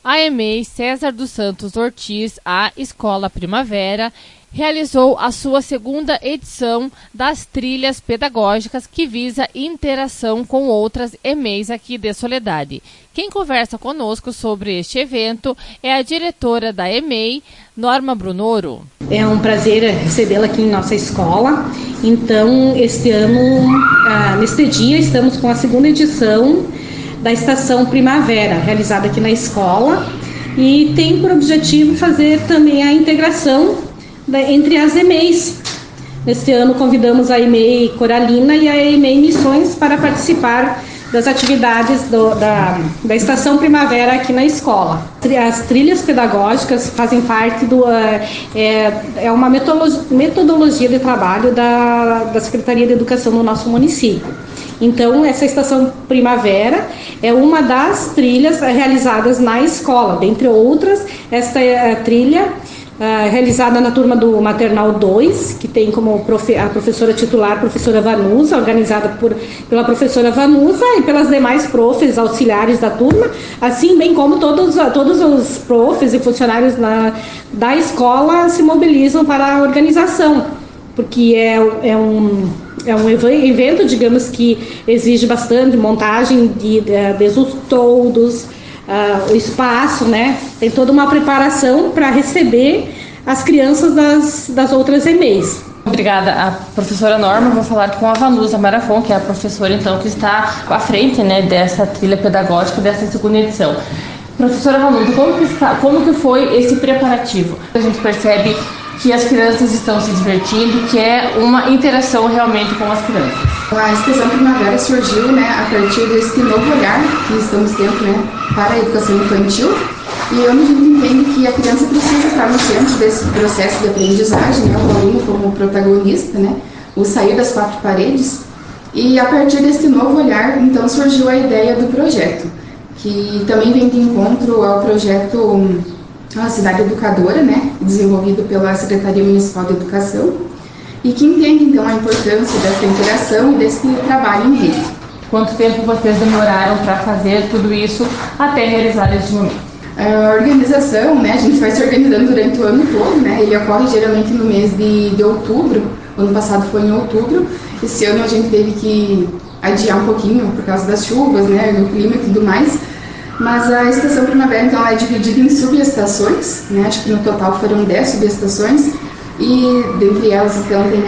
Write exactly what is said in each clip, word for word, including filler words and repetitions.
A E M E I César dos Santos Ortiz, a Escola Primavera, realizou a sua segunda edição das trilhas pedagógicas que visa interação com outras E M E Is aqui de Soledade. Quem conversa conosco sobre este evento é a diretora da E M E I, Norma Brunoro. É um prazer recebê-la aqui em nossa escola. Então, este ano, ah, neste dia, estamos com a segunda edição da Estação Primavera, realizada aqui na escola, e tem por objetivo fazer também a integração da, entre as E M E Is. Neste ano convidamos a E M E I Coralina e a E M E I Missões para participar das atividades do, da, da Estação Primavera aqui na escola. As trilhas pedagógicas fazem parte do... É, é uma metodologia de trabalho da, da Secretaria de Educação do nosso município. Então, essa Estação Primavera é uma das trilhas realizadas na escola. Dentre outras, esta é a trilha uh, realizada na turma do Maternal dois, que tem como profe- a professora titular, a professora Vanusa, organizada por, pela professora Vanusa e pelas demais profs auxiliares da turma, assim bem como todos, todos os profs e funcionários na, da escola se mobilizam para a organização, porque é, é um... É um evento, digamos, que exige bastante montagem de, de, de os toldos, uh, o espaço, né? Tem toda uma preparação para receber as crianças das, das outras E M E Is. Obrigada, a professora Norma. Vou falar com a Vanusa Marafon, que é a professora, então, que está à frente, né, dessa trilha pedagógica, dessa segunda edição. Professora Vanusa, como que, está, como que foi esse preparativo? A gente percebe que as crianças estão se divertindo, que é uma interação realmente com as crianças. A Estação Primavera surgiu, né, a partir desse novo olhar que estamos tendo, né, para a educação infantil, e onde a gente entende que a criança precisa estar no centro desse processo de aprendizagem, né, o aluno como protagonista, né, o sair das quatro paredes. E a partir desse novo olhar, então, surgiu a ideia do projeto, que também vem de encontro ao projeto a Cidade Educadora, né, desenvolvido pela Secretaria Municipal de Educação, e que entende, então, a importância dessa interação e desse trabalho em rede. Quanto tempo vocês demoraram para fazer tudo isso até realizar este momento? A organização, né, a gente vai se organizando durante o ano todo, né, ele ocorre geralmente no mês de, de outubro. O ano passado foi em outubro, esse ano a gente teve que adiar um pouquinho por causa das chuvas, né, do clima e tudo mais. Mas a Estação Primavera, então, ela é dividida em subestações, né? Acho que no total foram dez subestações, e dentre elas, então, tem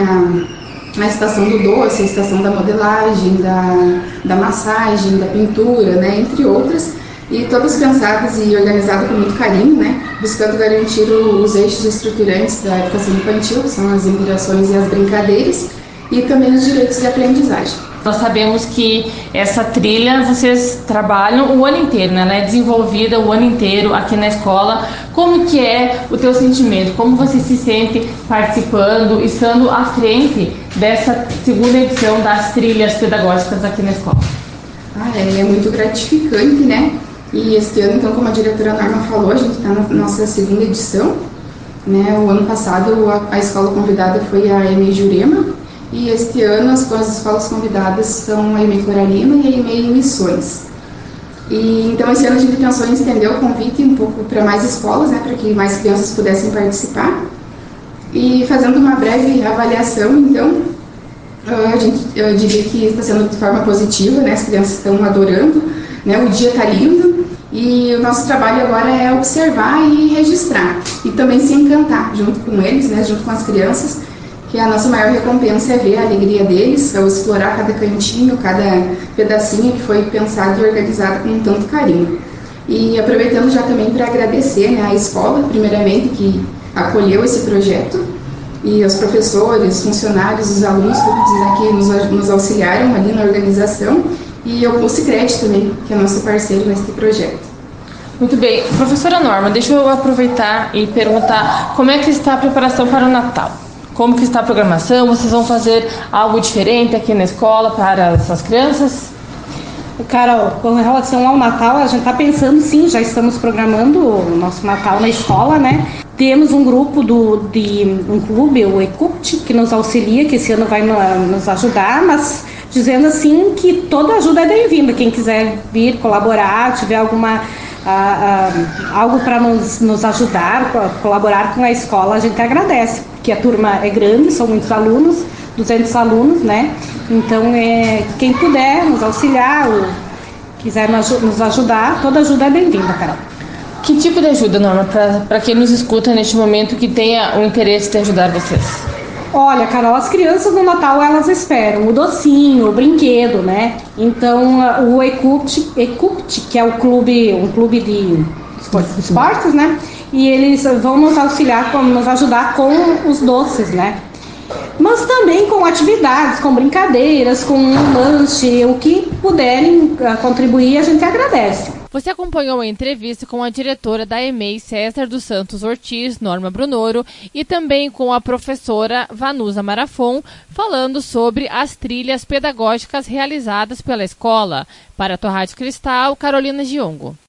a, a Estação do Doce, a Estação da Modelagem, da, da Massagem, da Pintura, né? Entre outras, e todas pensadas e organizadas com muito carinho, né? Buscando garantir o, os eixos estruturantes da educação infantil, que são as interações e as brincadeiras, e também os direitos de aprendizagem. Nós sabemos que essa trilha vocês trabalham o ano inteiro, né? Ela é desenvolvida o ano inteiro aqui na escola. Como que é o teu sentimento? Como você se sente participando, estando à frente dessa segunda edição das trilhas pedagógicas aqui na escola? Ah, é, é muito gratificante, né? E este ano, então, como a diretora Norma falou, a gente está na nossa segunda edição, né? O ano passado a, a escola convidada foi a E M E I Jurema, e este ano as, as escolas convidadas são a E M E I Coralina e a E M E I Missões. E, então, esse ano a gente pensou em estender o convite um pouco para mais escolas, né, para que mais crianças pudessem participar. E fazendo uma breve avaliação, então, a gente, eu diria que está sendo de forma positiva, né, as crianças estão adorando, né, o dia está lindo, e o nosso trabalho agora é observar e registrar, e também se encantar junto com eles, né, junto com as crianças, que a nossa maior recompensa é ver a alegria deles, ao explorar cada cantinho, cada pedacinho que foi pensado e organizado com tanto carinho. E aproveitando já também para agradecer, né, a escola, primeiramente, que acolheu esse projeto, e aos professores, funcionários, os alunos, todos né, que nos, nos auxiliaram ali na organização, e ao Sicredi também, que é nosso parceiro nesse projeto. Muito bem. Professora Norma, deixa eu aproveitar e perguntar como é que está a preparação para o Natal? Como que está a programação? Vocês vão fazer algo diferente aqui na escola para as suas crianças? Carol, com relação ao Natal, a gente está pensando sim, já estamos programando o nosso Natal na escola, né? Temos um grupo do, de um clube, o ECUPT, que nos auxilia, que esse ano vai nos ajudar, mas dizendo assim que toda ajuda é bem-vinda. Quem quiser vir colaborar, tiver alguma ah, ah, algo para nos, nos ajudar, colaborar com a escola, a gente agradece, porque a turma é grande, são muitos alunos, duzentos alunos, né? Então, é, quem puder nos auxiliar, ou quiser nos ajudar, toda ajuda é bem-vinda, Carol. Que tipo de ajuda, Norma, para quem nos escuta neste momento que tenha o interesse de ajudar vocês? Olha, Carol, as crianças no Natal, elas esperam o docinho, o brinquedo, né? Então, o Ecupt, Ecupt, que é o clube, um clube de esportes, esportes, né? E eles vão nos auxiliar, nos ajudar com os doces, né? Mas também com atividades, com brincadeiras, com um lanche, o que puderem contribuir, a gente agradece. Você acompanhou a entrevista com a diretora da E M E I, César dos Santos Ortiz, Norma Brunoro, e também com a professora Vanusa Marafon, falando sobre as trilhas pedagógicas realizadas pela escola. Para a tua Rádio Cristal, Carolina Giongo.